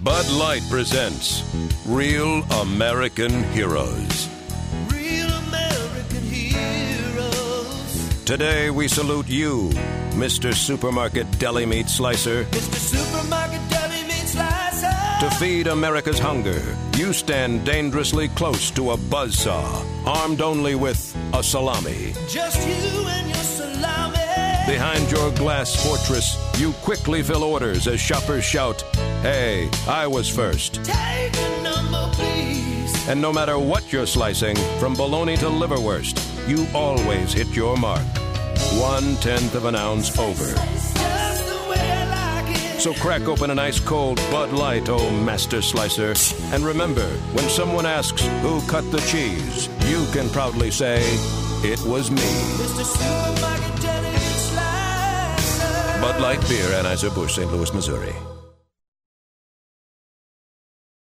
Bud Light presents Real American Heroes. Real American heroes. Today we salute you, Mr. Supermarket Deli Meat Slicer. Mr. Supermarket Deli Meat Slicer. To feed America's hunger, you stand dangerously close to a buzzsaw, armed only with a salami. Just you and your salami. Behind your glass fortress, you quickly fill orders as shoppers shout, "Hey, I was first." Take a number, please. And no matter what you're slicing, from bologna to liverwurst, you always hit your mark. 1/10 of an ounce over. Just the way I like it. So crack open an ice-cold Bud Light, oh Master Slicer. And remember, when someone asks who cut the cheese, you can proudly say, "It was me." Mr. Supermarket Deli Meat Slicer. Bud Light Beer, Anheuser-Busch, St. Louis, Missouri.